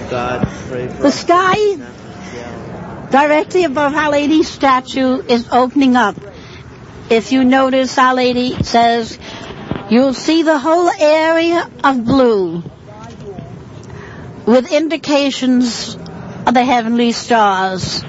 The sky directly above Our Lady's statue is opening up. If you notice, Our Lady says, you'll see the whole area of blue with indications of the heavenly stars.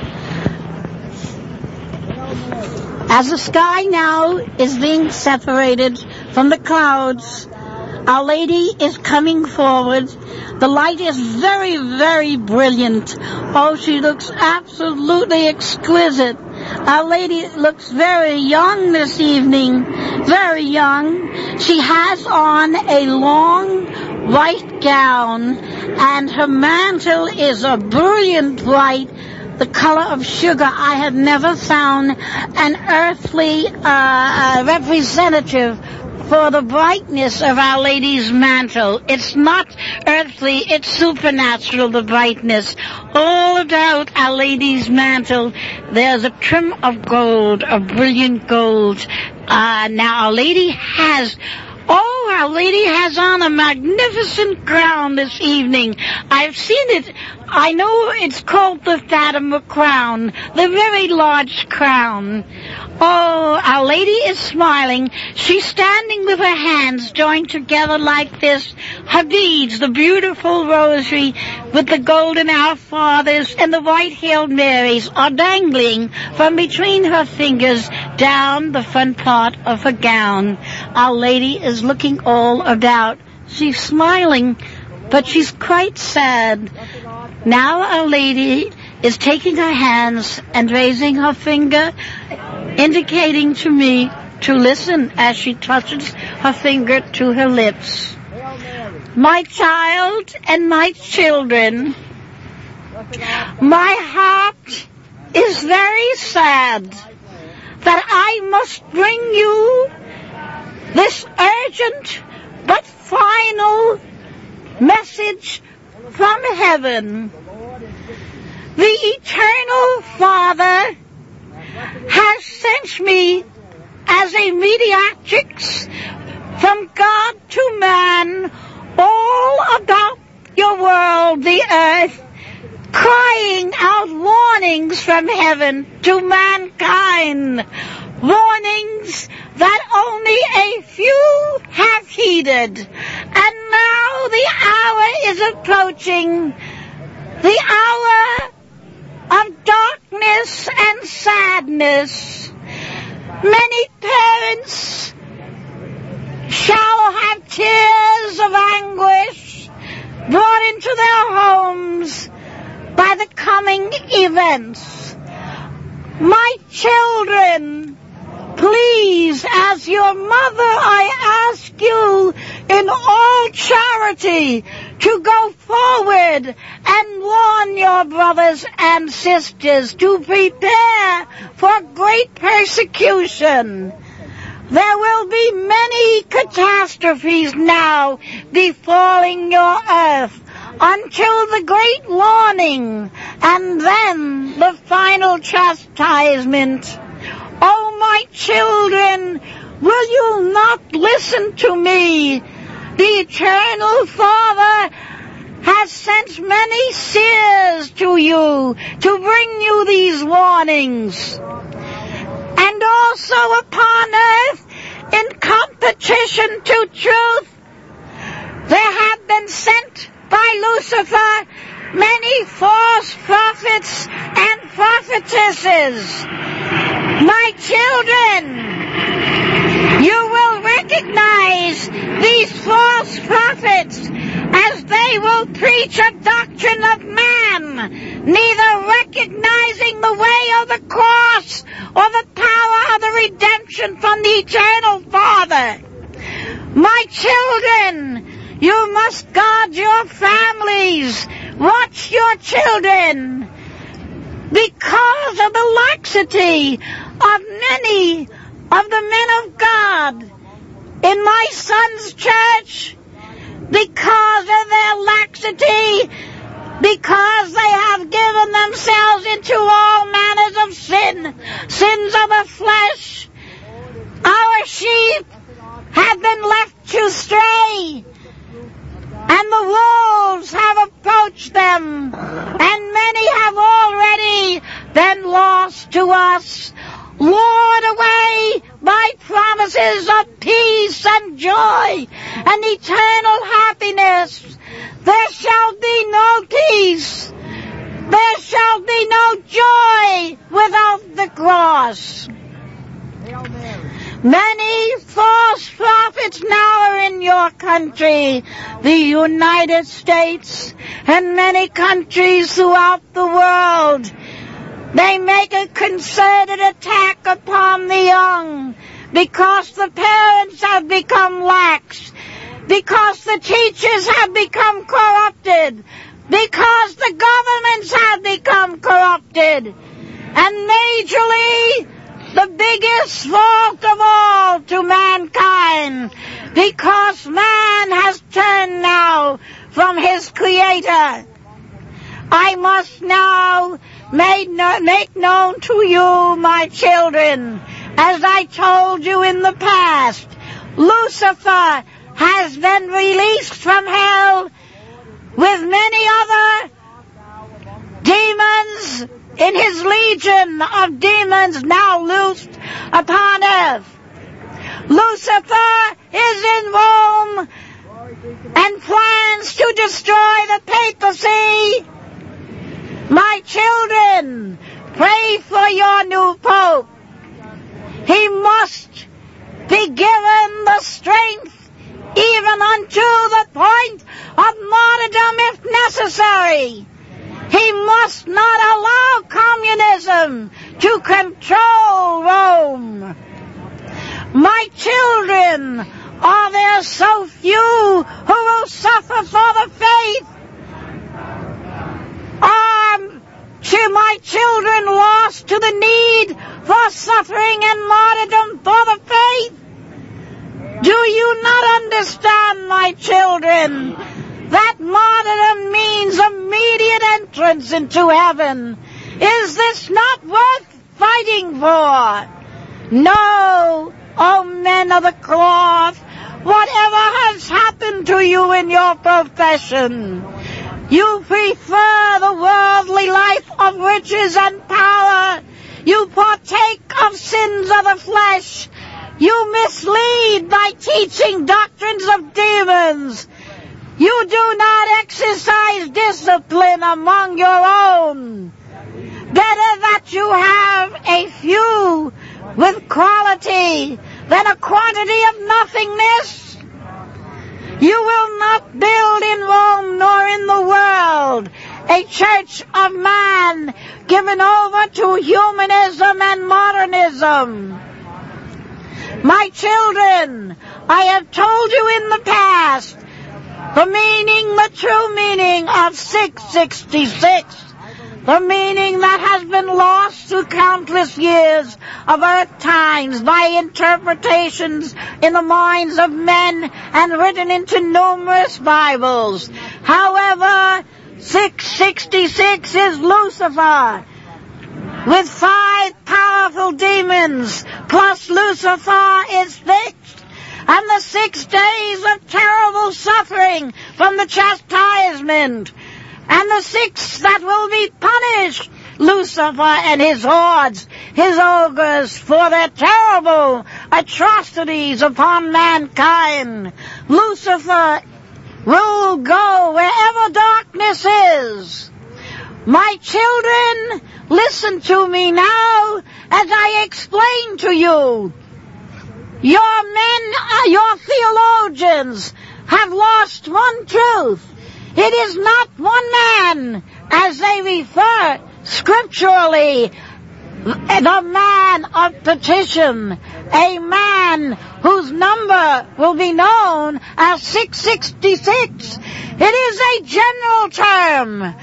As the sky now is being separated from the clouds, Our Lady is coming forward. The light is very, very brilliant. Oh, she looks absolutely exquisite. Our Lady looks very young this evening, very young. She has on a long white gown, and her mantle is a brilliant white, the color of sugar. I have never found an earthly representative for the brightness of Our Lady's mantle. It's not earthly, it's supernatural, the brightness. All about Our Lady's mantle, there's a trim of gold, of brilliant gold. Now Our Lady has on a magnificent crown this evening. I've seen it. I know it's called the Fatima crown, the very large crown. Oh, Our Lady is smiling. She's standing with her hands joined together like this. Her beads, the beautiful rosary with the golden Our Fathers and the white Hail Marys are dangling from between her fingers down the front part of her gown. Our Lady is looking all about. She's smiling, but she's quite sad. Now Our Lady is taking her hands and raising her finger, indicating to me to listen as she touches her finger to her lips. My child and my children, my heart is very sad that I must bring you this urgent but final message from heaven. The Eternal Father has sent me as a mediatrix from God to man all about your world, the earth, crying out warnings from heaven to mankind, warnings that only a few have heeded. And now the hour is approaching, the hour of darkness and sadness. Many parents shall have tears of anguish brought into their homes by the coming events. My children, please, as your mother, I ask you in all charity to go forward and warn your brothers and sisters to prepare for great persecution. There will be many catastrophes now befalling your earth until the great warning and then the final chastisement. Oh, my children, will you not listen to me? The Eternal Father has sent many seers to you to bring you these warnings. And also upon earth, in competition to truth, there have been sent by Lucifer many false prophets and prophetesses. My children, you will recognize these false prophets as they will preach a doctrine of man, neither recognizing the way of the cross or the power of the redemption from the Eternal Father. My children, you must guard your families, watch your children, because of the laxity of many of the men of God in my son's church, because of their laxity, because they have given themselves into all manners of sin, sins of the flesh. Our sheep have been left to stray, and and the wolves have approached them, and many have already been lost to us. Lured away by promises of peace and joy and eternal happiness, there shall be no peace. There shall be no joy without the cross. Many false prophets now are in your country, the United States, and many countries throughout the world. They make a concerted attack upon the young because the parents have become lax, because the teachers have become corrupted, because the governments have become corrupted, and majorly the biggest fault of all to mankind, because man has turned now from his Creator. I must now make known to you, my children, as I told you in the past, Lucifer has been released from hell with many other demons in his legion of demons now loosed upon earth. Lucifer is in Rome and plans to destroy the papacy. My children, pray for your new pope. He must be given the strength even unto the point of martyrdom if necessary. He must not allow communism to control Rome. My children, are there so few who will suffer for the faith? Are my children lost to the need for suffering and martyrdom for the faith? Do you not understand, my children, that martyrdom means immediate entrance into heaven? Is this not worth fighting for? No, O men of the cloth, whatever has happened to you in your profession, you prefer the worldly life of riches and power. You partake of sins of the flesh. You mislead by teaching doctrines of demons. You do not exercise discipline among your own. Better that you have a few with quality than a quantity of nothingness. You will not build in Rome nor in the world a church of man given over to humanism and modernism. My children, I have told you in the past the true meaning of 666, the meaning that has been lost through countless years of earth times by interpretations in the minds of men and written into numerous Bibles. However, 666 is Lucifer, with 5 powerful demons, plus Lucifer is fixed, and the 6 days of terrible suffering from the chastisement, and the 6 that will be punished, Lucifer and his hordes, his ogres, for their terrible atrocities upon mankind. Lucifer will go wherever darkness is. My children, listen to me now as I explain to you. Your men, your theologians, have lost one truth. It is not one man, as they refer scripturally, the man of petition, a man whose number will be known as 666. It is a general term.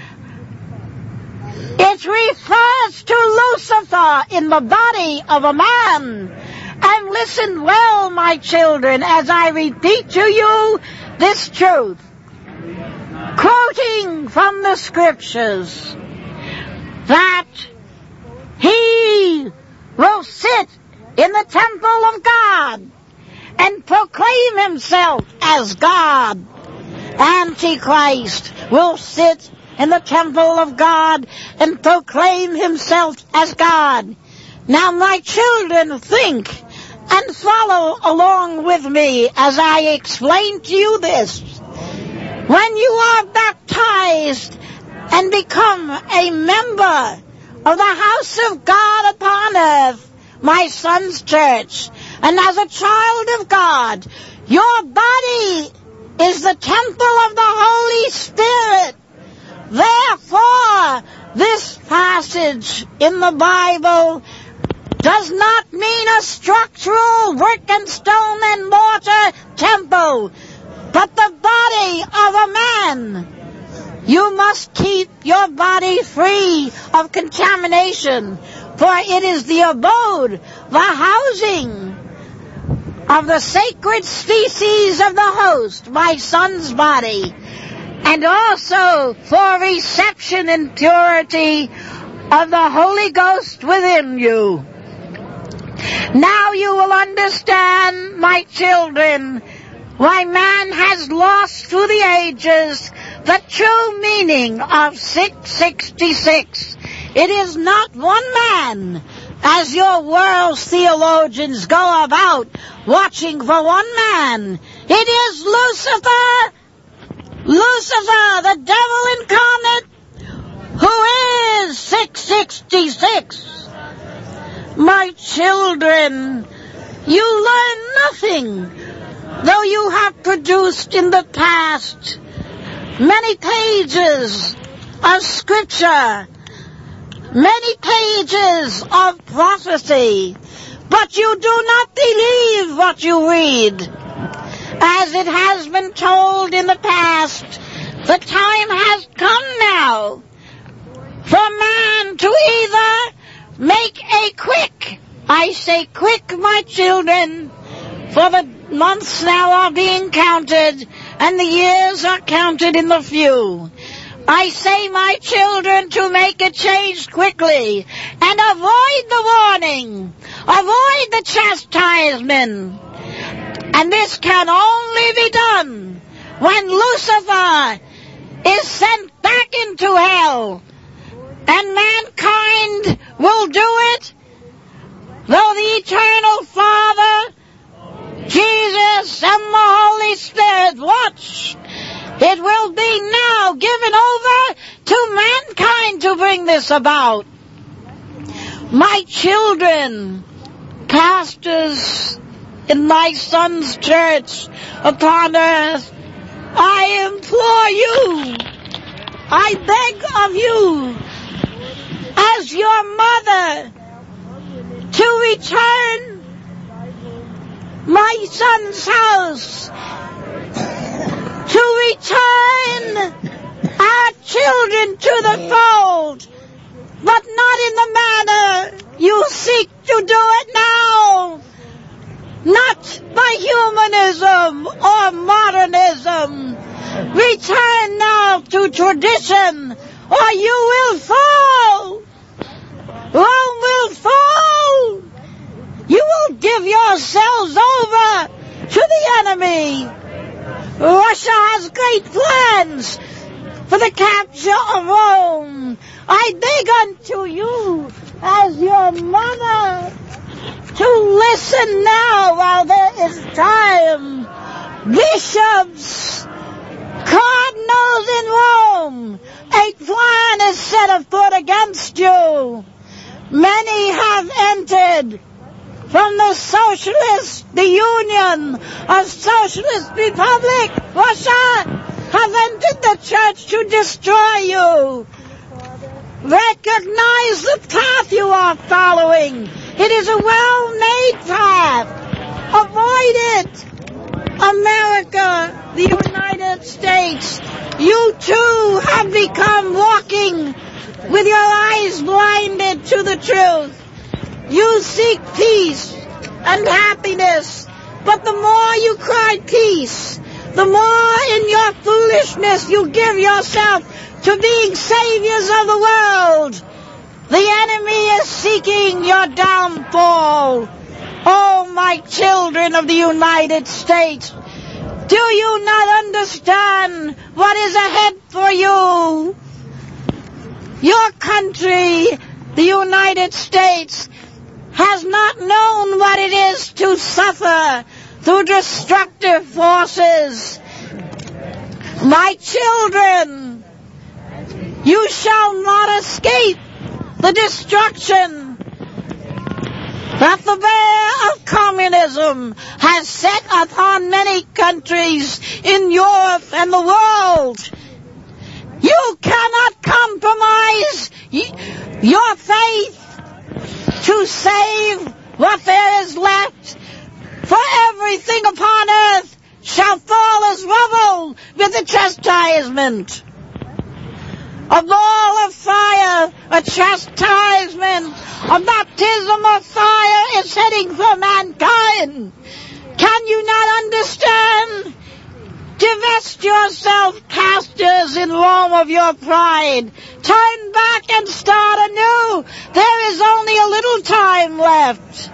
It refers to Lucifer in the body of a man. And listen well, my children, as I repeat to you this truth. Quoting from the scriptures, that he will sit in the temple of God and proclaim himself as God. Antichrist will sit in the temple of God and proclaim himself as God. Now, my children, think and follow along with me as I explain to you this. When you are baptized and become a member of the house of God upon earth, my son's church, and as a child of God, your body is the temple of the Holy Spirit. Therefore, this passage in the Bible does not mean a structural brick and stone and mortar temple, but the body of a man. You must keep your body free of contamination, for it is the abode, the housing of the sacred species of the host, my son's body, and also for reception and purity of the Holy Ghost within you. Now you will understand, my children, why man has lost through the ages the true meaning of 666. It is not one man, as your world's theologians go about watching for one man. It is Lucifer, the devil incarnate, who is 666. My children, you learn nothing, though you have produced in the past many pages of scripture, many pages of prophecy, but you do not believe what you read. As it has been told in the past, the time has come now for man to either make a quick, I say quick, my children, for the months now are being counted and the years are counted in the few. I say, my children, to make a change quickly and avoid the warning, avoid the chastisement. And this can only be done when Lucifer is sent back into hell, and mankind will do it, though the Eternal Father, Jesus, and the Holy Spirit watch. It will be now given over to mankind to bring this about. My children, pastors in my son's church upon earth, I implore you, I beg of you, as your mother, to return my son's house, to return our children to the fold, but not in the manner you seek to do it now, not by humanism or modernism. Return now to tradition, or you will fall. Rome will fall. You will give yourselves over to the enemy. Russia has great plans for the capture of Rome. I beg unto you, as your mother, to listen now while there is time. Bishops, cardinals in Rome, a plan is set afoot against you. Many have entered from the socialist, the Union of Socialist Republic, Russia, have entered the church to destroy you. Recognize the path you are following. It is a well-made path. Avoid it. America, the United States, you too have become walking with your eyes blinded to the truth. You seek peace and happiness, but the more you cry peace, the more in your foolishness you give yourself to being saviors of the world. The enemy is seeking your downfall. Oh, my children of the United States, Do you not understand what is ahead for you? Your country, the United States, has not known what it is to suffer through destructive forces. My children, you shall not escape the destruction that the bear of communism has set upon many countries in Europe and the world. You cannot compromise your faith to save what there is left, for everything upon earth shall fall as rubble with the chastisement. A ball of fire, a chastisement, a baptism of fire is heading for mankind. Can you not understand? Divest yourself, casters in Rome, of your pride. Turn back and start anew. There is only a little time left.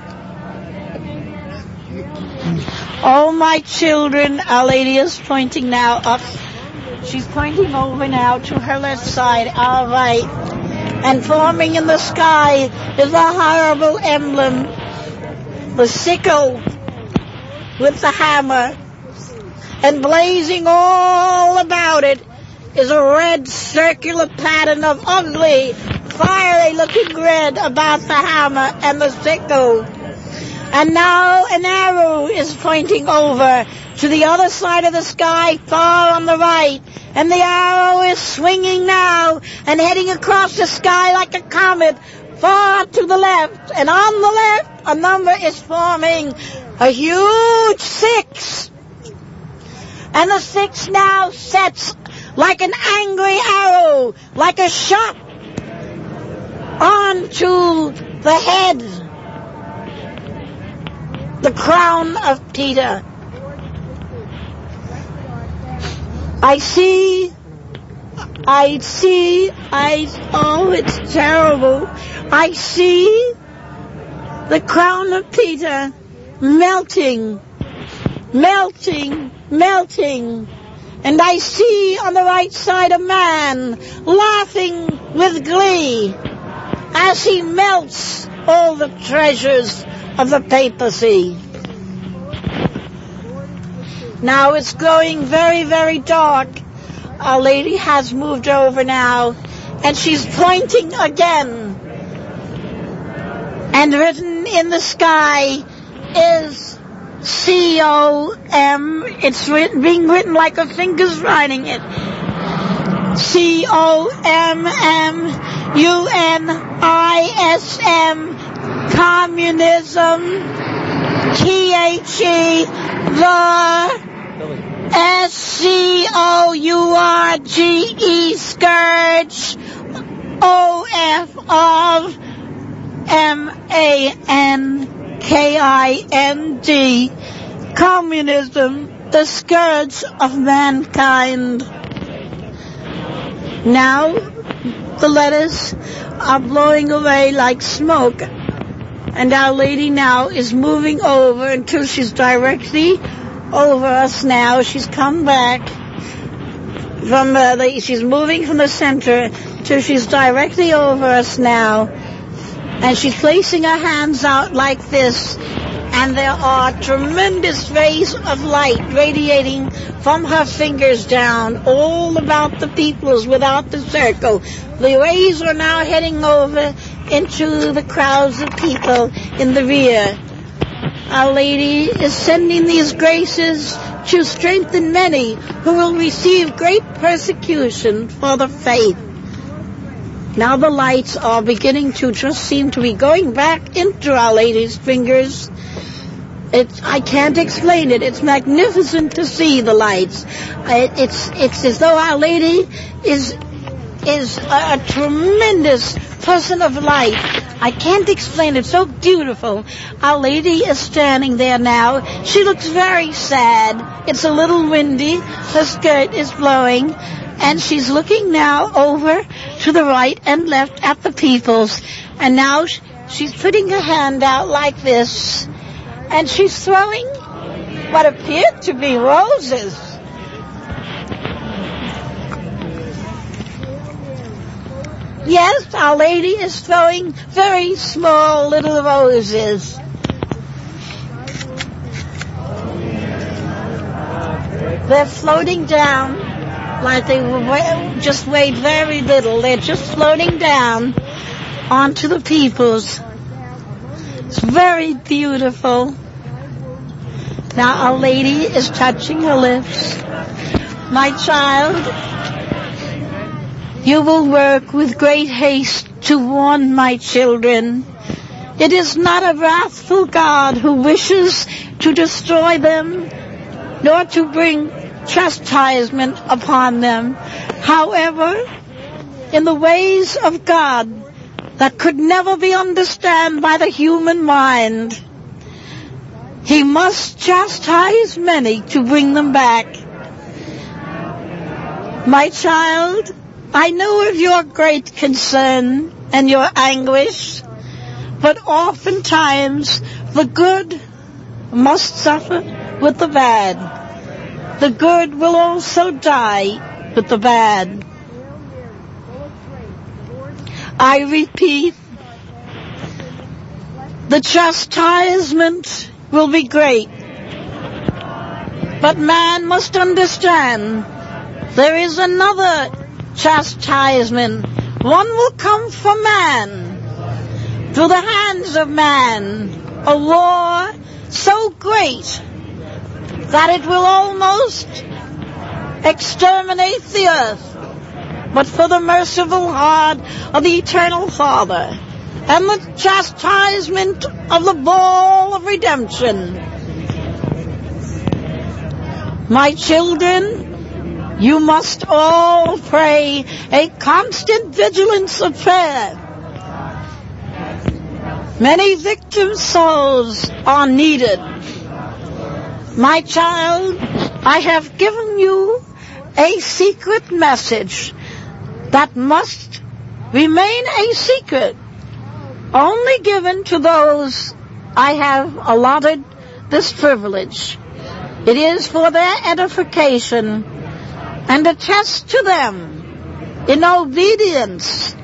Oh, my children, Our Lady is pointing now up. She's pointing over now to her left side, our right. And forming in the sky is a horrible emblem. The sickle with the hammer. And blazing all about it is a red circular pattern of ugly, fiery-looking red about the hammer and the sickle. And now an arrow is pointing over to the other side of the sky, far on the right. And the arrow is swinging now and heading across the sky like a comet, far to the left. And on the left, a number is forming, a huge 6. And the 6 now sets like an angry arrow, like a shot onto the head, the crown of Peter. Oh, it's terrible. I see the crown of Peter melting. And I see on the right side a man laughing with glee as he melts all the treasures of the papacy. Now it's growing very, very dark. Our Lady has moved over now, and she's pointing again. And written in the sky is C-O-M. It's being written like a finger's writing it. C-O-M-M-U-N-I-S-M. Communism. T-H-E. The S-C-O-U-R-G-E. Scourge. O-F of M-A-N-K-I-N-D. Communism, the scourge of mankind. Now, the letters are blowing away like smoke, and Our Lady now is moving over until she's directly over us now. She's come back from she's moving from the center till she's directly over us now, and she's placing her hands out like this. And there are tremendous rays of light radiating from her fingers down all about the peoples without the circle. The rays are now heading over into the crowds of people in the rear. Our Lady is sending these graces to strengthen many who will receive great persecution for the faith. Now the lights are beginning to just seem to be going back into Our Lady's fingers. I can't explain it. It's magnificent to see the lights. It's as though Our Lady is a tremendous person of light. I can't explain it. So beautiful. Our Lady is standing there now. She looks very sad. It's a little windy. Her skirt is blowing. And she's looking now over to the right and left at the peoples. And now she's putting her hand out like this. And she's throwing what appeared to be roses. Yes, Our Lady is throwing very small little roses. They're floating down like they just weighed very little. They're just floating down onto the peoples. It's very beautiful. Now Our Lady is touching her lips. My child, you will work with great haste to warn my children. It is not a wrathful God who wishes to destroy them, nor to bring chastisement upon them. However, in the ways of God that could never be understood by the human mind, He must chastise many to bring them back. My child, I know of your great concern and your anguish, but oftentimes the good must suffer with the bad. The good will also die with the bad. I repeat, the chastisement will be great, but man must understand there is another chastisement. One will come from man, through the hands of man, a war so great that it will almost exterminate the earth, but for the merciful heart of the Eternal Father and the chastisement of the ball of redemption. My children, you must all pray a constant vigilance of prayer. Many victim souls are needed. My child, I have given you a secret message that must remain a secret, only given to those I have allotted this privilege. It is for their edification and a test to them in obedience.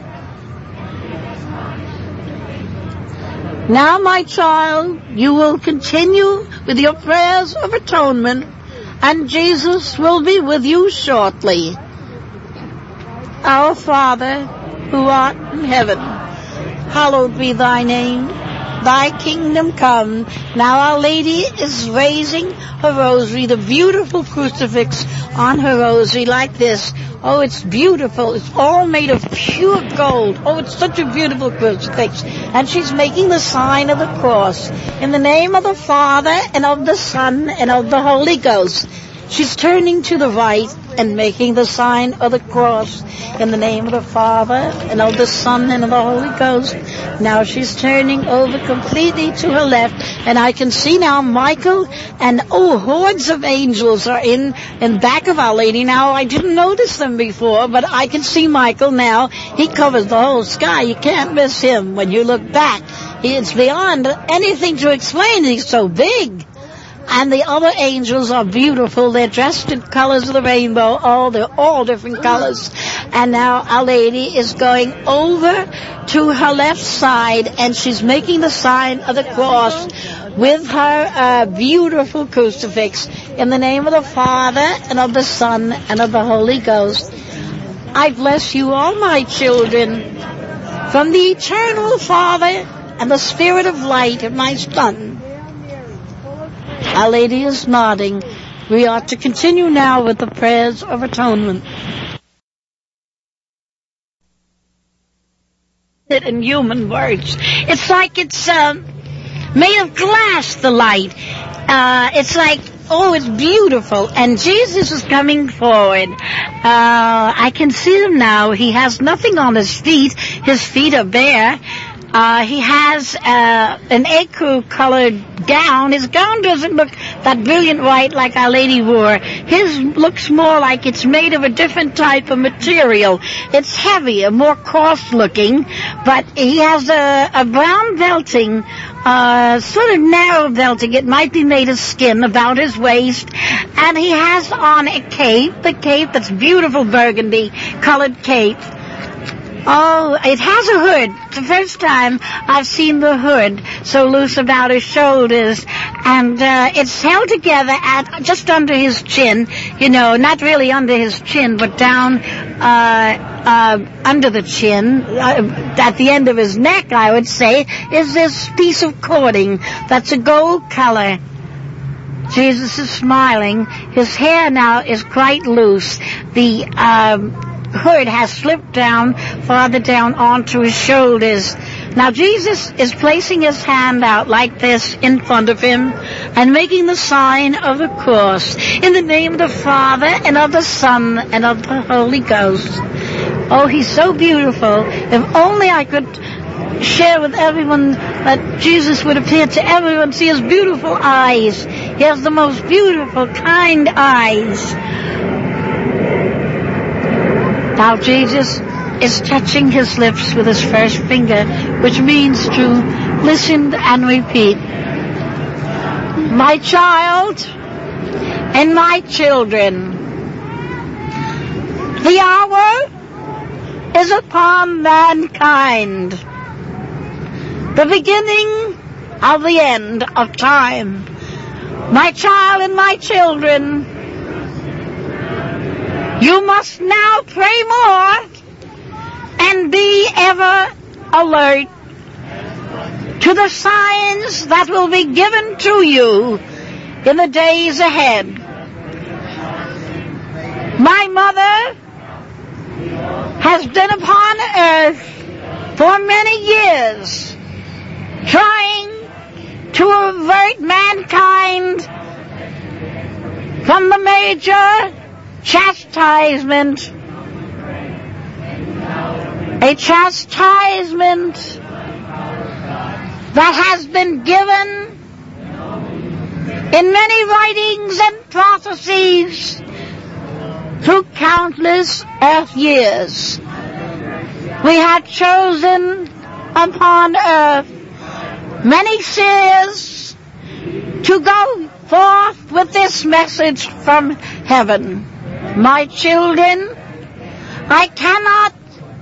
Now, my child, you will continue with your prayers of atonement, and Jesus will be with you shortly. Our Father, who art in heaven, hallowed be thy name. Thy kingdom come. Now Our Lady is raising her rosary, the beautiful crucifix on her rosary like this. Oh, it's beautiful. It's all made of pure gold. Oh, it's such a beautiful crucifix. And she's making the sign of the cross. In the name of the Father, and of the Son, and of the Holy Ghost. She's turning to the right and making the sign of the cross. In the name of the Father, and of the Son, and of the Holy Ghost. Now she's turning over completely to her left. And I can see now Michael and, hordes of angels are in back of Our Lady. Now, I didn't notice them before, but I can see Michael now. He covers the whole sky. You can't miss him when you look back. It's beyond anything to explain. He's so big. And the other angels are beautiful. They're dressed in colors of the rainbow. Oh, they're all different colors. And now Our Lady is going over to her left side, and she's making the sign of the cross with her beautiful crucifix. In the name of the Father, and of the Son, and of the Holy Ghost. I bless you all, my children, from the Eternal Father and the Spirit of Light of my Son. Our Lady is nodding. We ought to continue now with the prayers of atonement. In human words, it's like it's made of glass, the light. It's like, it's beautiful. And Jesus is coming forward. I can see him now. He has nothing on his feet. His feet are bare. He has an ecru-colored gown. His gown doesn't look that brilliant white like Our Lady wore. His looks more like it's made of a different type of material. It's heavier, more coarse-looking, but he has a brown belting, sort of narrow belting. It might be made of skin about his waist, and he has on a cape, the cape that's beautiful burgundy-colored cape. Oh, it has a hood. It's the first time I've seen the hood so loose about his shoulders. And it's held together at just under his chin. You know, not really under his chin, but down under the chin. At the end of his neck, I would say, is this piece of cording that's a gold color. Jesus is smiling. His hair now is quite loose. The hood has slipped down, farther down onto his shoulders. Now Jesus is placing his hand out like this in front of him and making the sign of the cross in the name of the Father and of the Son and of the Holy Ghost. Oh, he's so beautiful. If only I could share with everyone that Jesus would appear to everyone, see his beautiful eyes. He has the most beautiful, kind eyes. Now Jesus is touching his lips with his first finger, which means to listen and repeat. My child and my children, the hour is upon mankind, the beginning of the end of time. My child and my children, you must now pray more and be ever alert to the signs that will be given to you in the days ahead. My mother has been upon earth for many years trying to avert mankind from the major chastisement, a chastisement that has been given in many writings and prophecies through countless earth years. We have chosen upon earth many seers to go forth with this message from heaven. My children, I cannot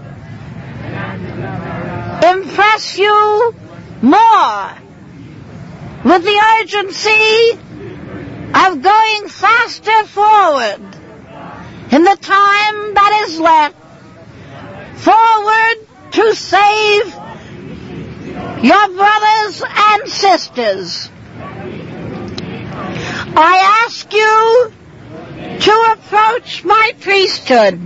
impress you more with the urgency of going faster forward in the time that is left, forward to save your brothers and sisters. I ask you to approach my priesthood.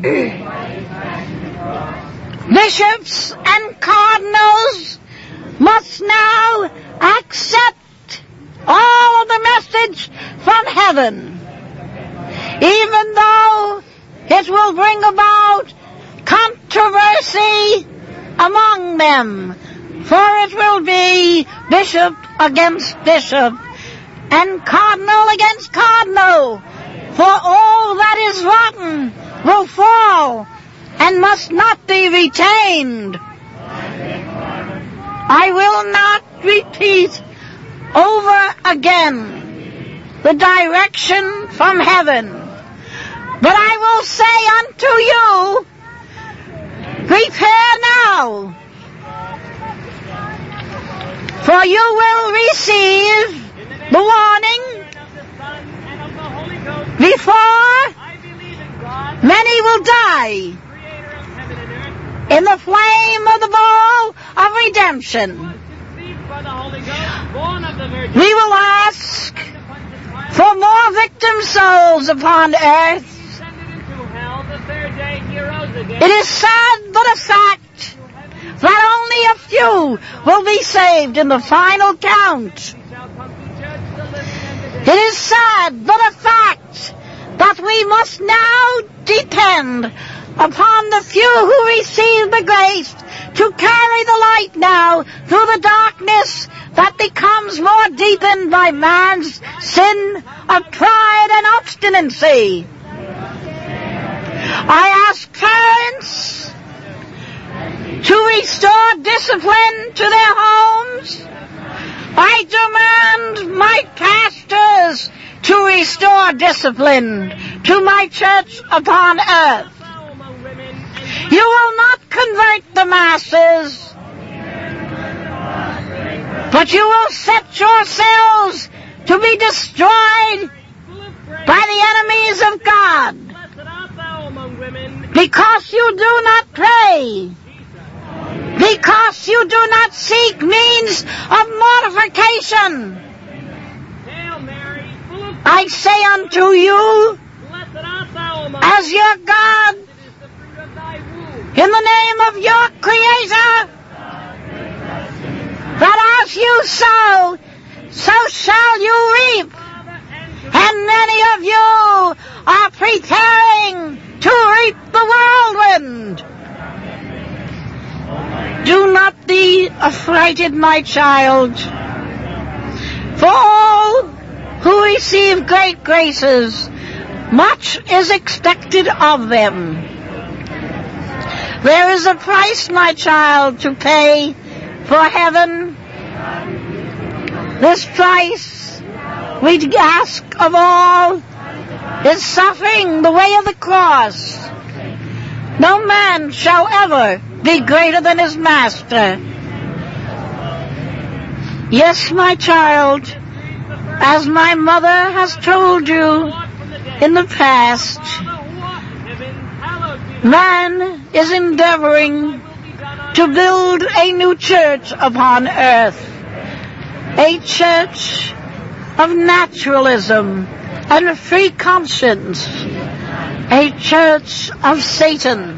Bishops and cardinals must now accept all of the message from heaven, even though it will bring about controversy among them, for it will be bishop against bishop and cardinal against cardinal, for all that is rotten will fall and must not be retained. I will not repeat over again the direction from heaven, but I will say unto you, prepare now, for you will receive the warning before many will die in the flame of the bowl of redemption. We will ask for more victim souls upon earth. It is sad but a fact that only a few will be saved in the final count. It is sad but a fact that we must now depend upon the few who receive the grace to carry the light now through the darkness that becomes more deepened by man's sin of pride and obstinacy. I ask parents to restore discipline to their homes. I demand my pastors to restore discipline to my church upon earth. You will not convert the masses, but you will set yourselves to be destroyed by the enemies of God, because you do not pray, because you do not seek means of mortification. I say unto you, as your God, in the name of your Creator, that as you sow, so shall you reap. And many of you are preparing to reap the whirlwind. Do not be affrighted, my child, for all who receive great graces, much is expected of them. There is a price, my child, to pay for heaven. This price we ask of all is suffering the way of the cross. No man shall ever be greater than his master. Yes, my child, as my mother has told you in the past, man is endeavoring to build a new church upon earth, a church of naturalism and free conscience, a church of Satan.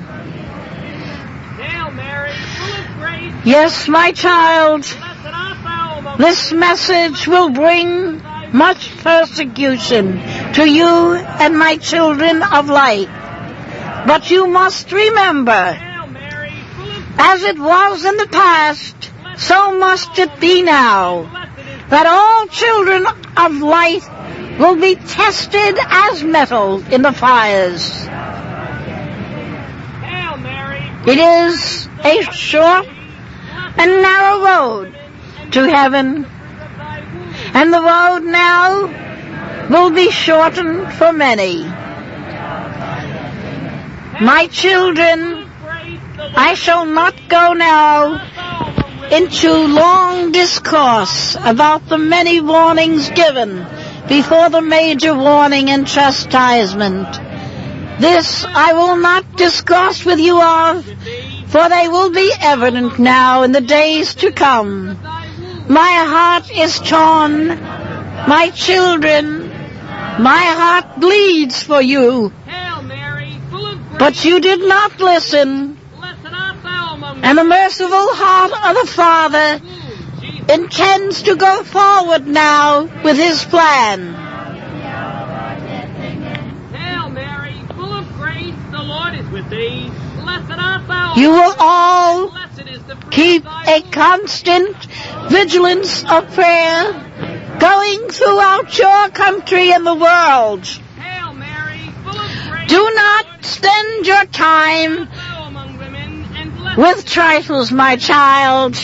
Yes, my child, this message will bring much persecution to you and my children of light. But you must remember, as it was in the past, so must it be now, that all children of light will be tested as metal in the fires. It is a short and narrow road to heaven, and the road now will be shortened for many. My children, I shall not go now into long discourse about the many warnings given before the major warning and chastisement. This I will not discuss with you of, for they will be evident now in the days to come. My heart is torn, my children, my heart bleeds for you. But you did not listen, and the merciful heart of the Father intends to go forward now with his plan. Hail Mary, full of grace, the Lord is with thee. Blessed art thou. You will all keep a constant vigilance of prayer going throughout your country and the world. Hail Mary, full of grace. Do not spend your time with trifles, my child.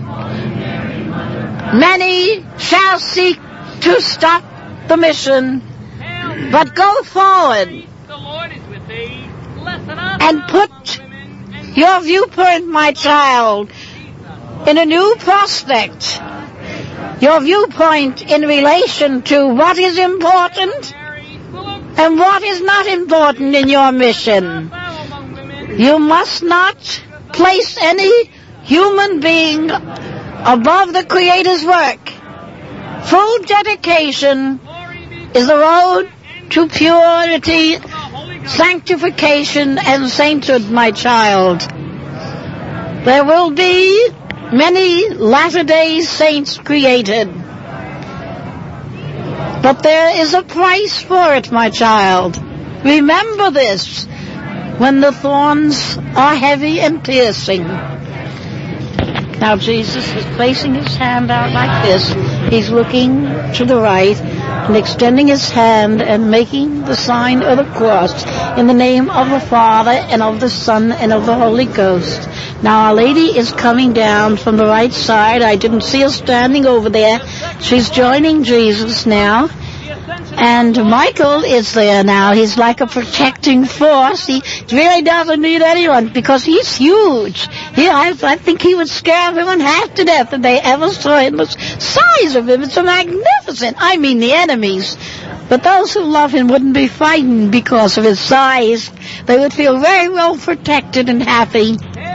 Many shall seek to stop the mission, but go forward and put your viewpoint, my child, in a new prospect. Your viewpoint in relation to what is important and what is not important in your mission. You must not place any human being above the Creator's work. Full dedication is the road to purity, sanctification, and sainthood, my child. There will be many latter-day saints created, but there is a price for it, my child. Remember this when the thorns are heavy and piercing. Now Jesus is placing his hand out like this. He's looking to the right and extending his hand and making the sign of the cross in the name of the Father and of the Son and of the Holy Ghost. Now Our Lady is coming down from the right side. I didn't see her standing over there. She's joining Jesus now. And Michael is there now. He's like a protecting force. He really doesn't need anyone because he's huge. I think he would scare everyone half to death if they ever saw him. The size of him, it's so magnificent. I mean the enemies. But those who love him wouldn't be frightened because of his size. They would feel very well protected and happy.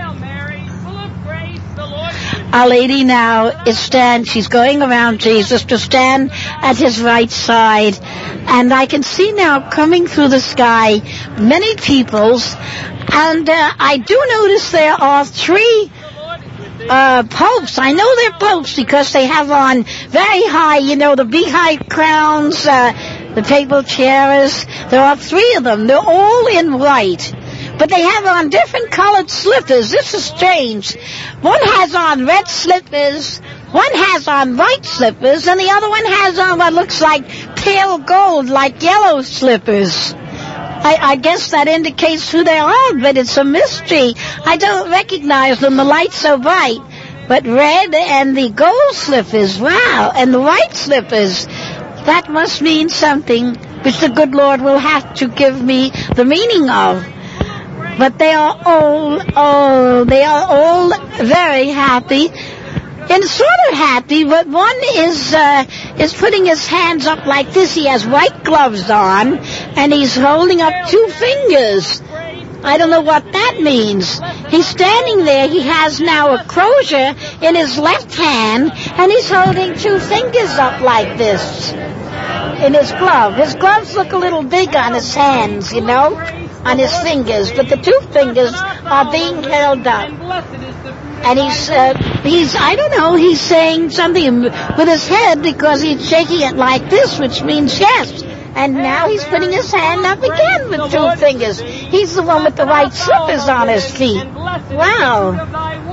Our Lady now she's going around Jesus to stand at his right side. And I can see now coming through the sky many peoples. And I do notice there are 3 popes. I know they're popes because they have on very high, the beehive crowns, the papal chairs. There are 3 of them. They're all in white. But they have on different colored slippers. This is strange. One has on red slippers, one has on white slippers, and the other one has on what looks like pale gold, like yellow slippers. I guess that indicates who they are, but it's a mystery. I don't recognize them. The light's so bright. But red and the gold slippers, wow, and the white slippers, that must mean something which the good Lord will have to give me the meaning of. But they are all very happy, and sort of happy, but one is putting his hands up like this. He has white gloves on, and he's holding up 2 fingers. I don't know what that means. He's standing there. He has now a crozier in his left hand, and he's holding 2 fingers up like this in his glove. His gloves look a little big on his hands, on his fingers, but the 2 fingers are being held up. And he's saying something with his head because he's shaking it like this, which means yes. And now he's putting his hand up again with 2 fingers. He's the one with the white slippers on his feet. Wow.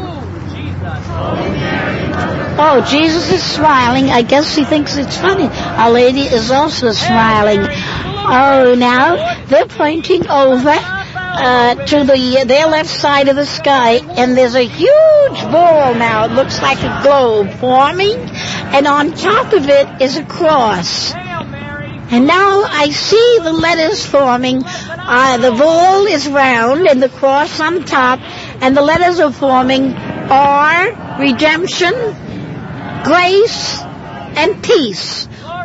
Oh, Jesus is smiling. I guess he thinks it's funny. Our Lady is also smiling. Oh, now they're pointing over to their left side of the sky, and there's a huge ball now. It looks like a globe forming, and on top of it is a cross. And now I see the letters forming. The ball is round, and the cross on top, and the letters are forming R, redemption, grace, and peace.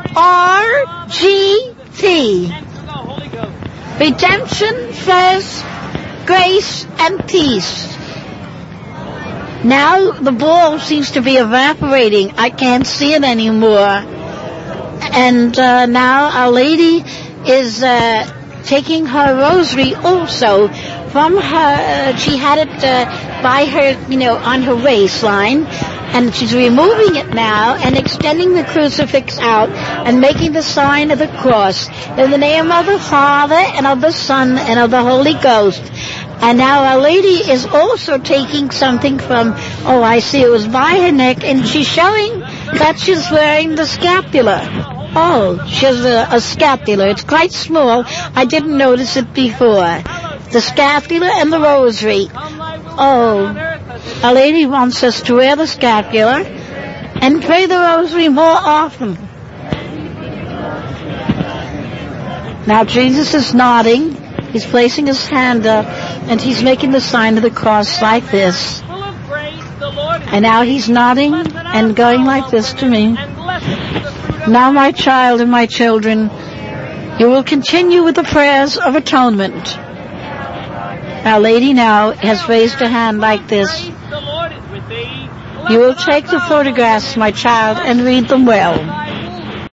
R-G-T. Redemption first, grace, and peace. Now the ball seems to be evaporating. I can't see it anymore. And now Our Lady is taking her rosary also from her. She had it by her, on her waistline. And she's removing it now and extending the crucifix out and making the sign of the cross in the name of the Father and of the Son and of the Holy Ghost. And now Our Lady is also taking something from, I see it was by her neck, and she's showing that she's wearing the scapular. Oh, she has a scapular. It's quite small. I didn't notice it before. The scapular and the rosary. Oh, Our Lady wants us to wear the scapular and pray the rosary more often. Now Jesus is nodding. He's placing his hand up, and he's making the sign of the cross like this. And now he's nodding and going like this to me. Now, my child and my children, you will continue with the prayers of atonement. Our Lady now has raised her hand like this. You will take the photographs, my child, and read them well.